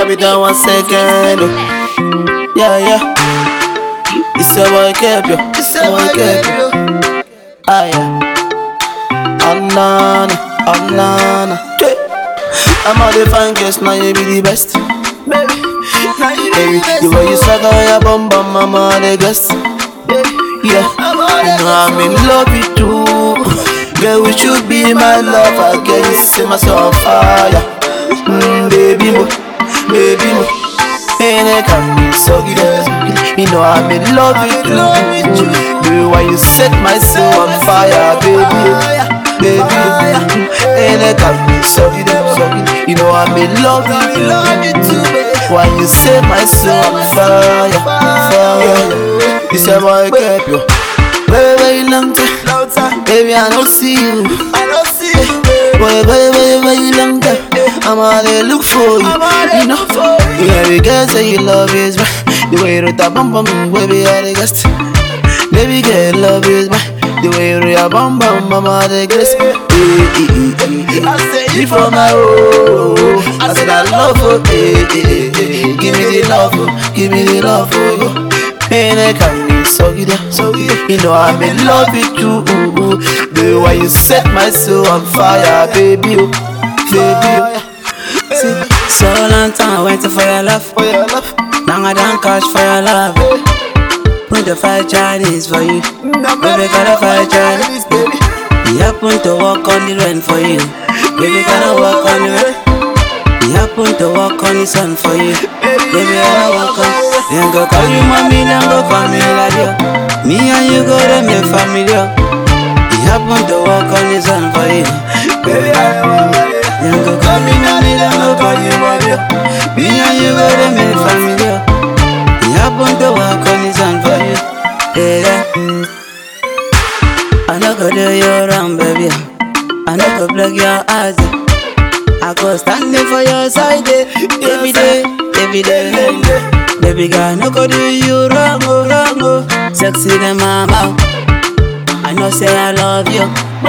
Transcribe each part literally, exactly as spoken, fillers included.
it down one second. Oh. Yeah, yeah. It's a boy kept you. It's a boy kept you. Ah, yeah. Oh, nana. Oh, nana. I'm all the fine girls, now you be the best. Baby, now you be the best. The way you suck on your bum bum, I'm all the best. Yeah, you know I'm in love with you. Girl, we should be my love again. You see myself on fire. Mm, baby mo, baby mo. And I can be so good. You know I'm in love with you. Baby, why you set my soul on fire, baby, baby. And I can be so good, so good. You know I'm in love with you. Why you set my soul on fire, fire. This a boy kept you. Very, very long time. Baby, I don't see you. I don't see you. Boy, very, very, very long time. I'm all there look for you. You know, yeah, we can say you love is right. The way you rota bum bum, baby, I the guest. Baby, girl, love is right. The way you rota bum bum, I'm all the guest. I say you for my own. I said I love you. Give me the love, give me the love for you. And I can be so good, so good. You know I'm in love with you. The way you set my soul on fire, baby, baby. See, so long time I waiting for your love. For your love. Now I don't catch for your love. Put the fire Chinese for you. Baby, gotta fire Chinese, baby. We happen to walk on the rain for you. Baby, gotta walk on the rain. We happen to walk on the sun for you. Baby, gotta walk on. Then go call you mommy, then go call me ladio. Me and you go to me family. We happen to walk on the sun for you. Baby, gotta walk on. Then go call me nanny, then go call you mommy. Me and you go to me family. We happen to walk on the sun for you. Yeah. I no go do you wrong, baby. I no go block your eyes. I go standing for your side every day, every day. Baby girl, no go do you wrong, oh, wrong, oh. Sexy the mama. I know say I love you.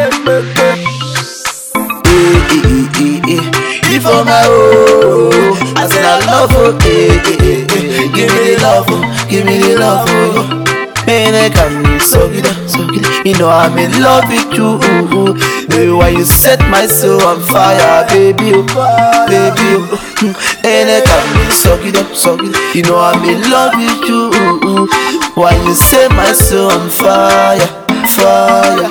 You for my own. I said I love you. Give me the love, give me the love, oh. And I can be so good, so good. You know I'm in love with you. Baby, why you set my soul on fire, baby, baby. And I can be so good, so good. You know I'm in love with you. Why you set my soul on fire, fire.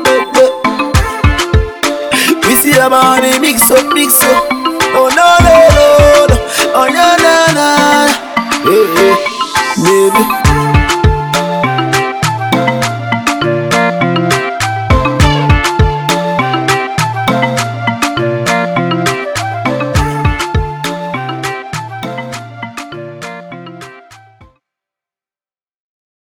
We see a body mix up, mix up. Oh no, no, no.